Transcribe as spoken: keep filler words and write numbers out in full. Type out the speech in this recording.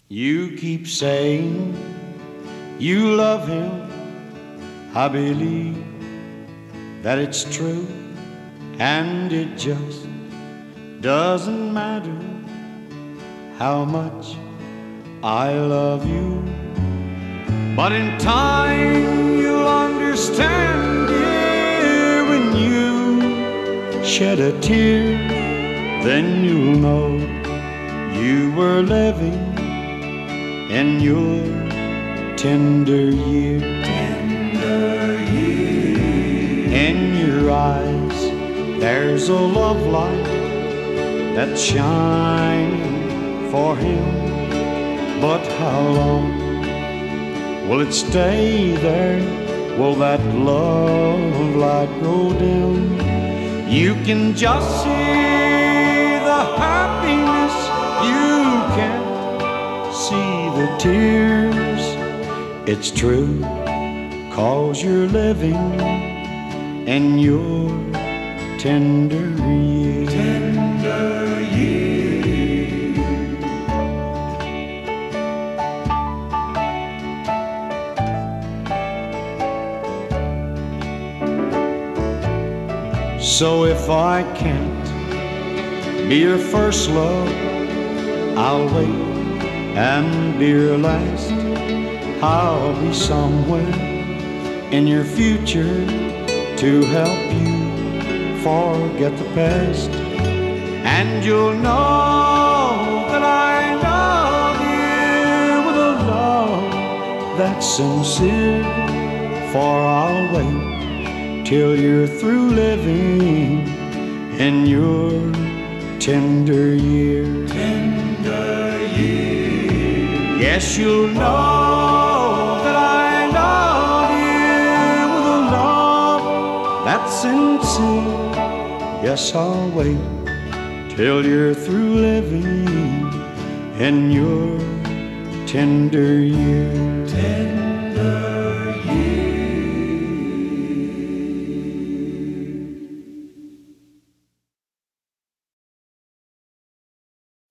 You keep saying you love him. I believe that it's true, and it just doesn't matter how much I love you. But in time you'll understand, dear, when you shed a tear, then you'll know you were living in your tender year. Tender year. In your eyes there's a love light that's shining for him. But how long will it stay there? Will that love light go dim? You can just see the happiness, you can't see the tears. It's true, 'cause you're living in your tender years. Tender years. So if I can't be your first love, I'll wait and be your last. I'll be somewhere in your future to help you forget the past. And you'll know that I love you with a love that's sincere. For I'll wait till you're through living in your tender year. Tender year. Yes, you'll know that I love you with a love that's sincere. Yes, I'll wait till you're through living in your tender year. Tender year.